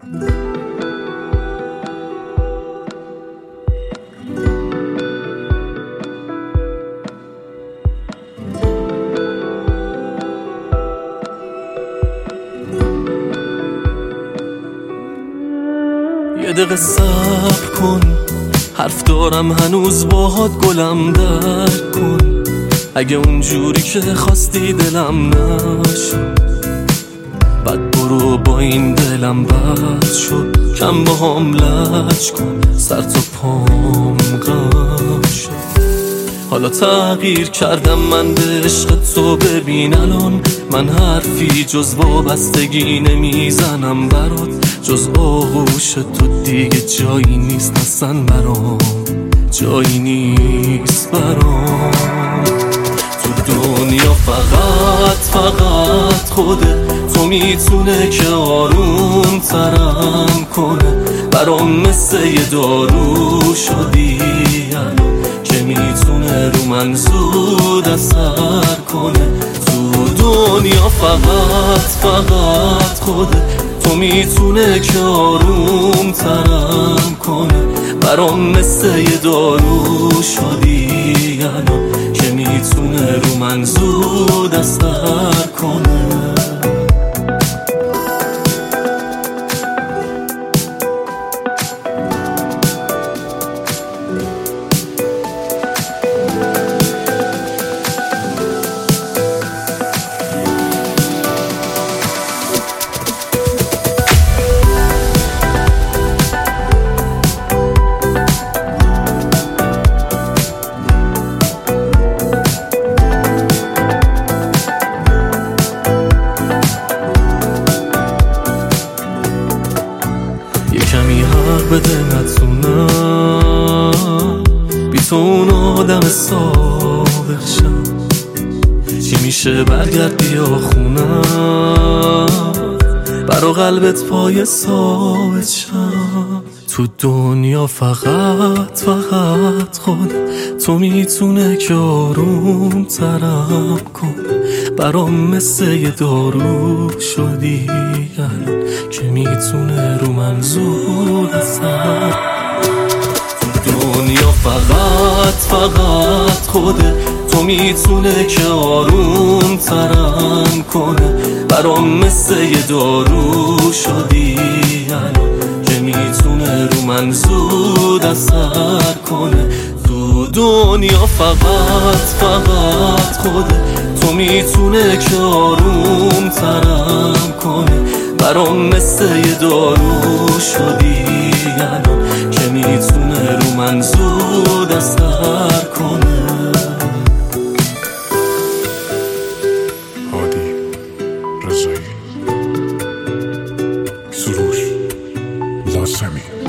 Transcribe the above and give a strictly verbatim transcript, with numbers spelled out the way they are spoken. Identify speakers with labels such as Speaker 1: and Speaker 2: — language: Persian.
Speaker 1: یه دقیقه صبر کن، حرف دارم هنوز باهات گلم درک کن. اگه اونجوری که خواستی دلم نشد، بعد برو با این دلم بد شد. کم با هم لج کن، سر تا پام غم شد. حالا تغییر کردم من به عشق تو، ببین الان من حرفی جز وابستگی نمیزنم برات. جز آغوش تو دیگه جایی نیست اصلا برام، جایی نیست برام. تو دنیا فقط فقط خوده تو میتونه که آروم ترم کنه. برام مثل یه دارو شدی که میتونه رو من زود اثر کنه. تو دنیا فقط فقط خوده تو میتونه که آروم ترم کنه. برام مثل یه دارو شدی که میتونه رو من زود اثر کنه. کمی حق بده نتونم بی تو اون آدم سابق شم. چی میشه برگرد بیا خونم، برا قلبت پای ثابت شم. تو دنیا فقط فقط خود تو میتونه که آروم ترم کنه. برام مثل یه دارو شدی که میتونه رو من زود اثر. تو دنیا فقط فقط خوده تو میتونه که آروم ترم کنه. برام مثل یه دارو شدی که میتونه رو من زود اثر کنه. تو دنیا فقط فقط خوده تو میتونه که آروم ترم کنه. برام مثل یه دارو شدی که میتونه رو من زود اثر کنه.
Speaker 2: هادی رضایی، سروش لاسمی.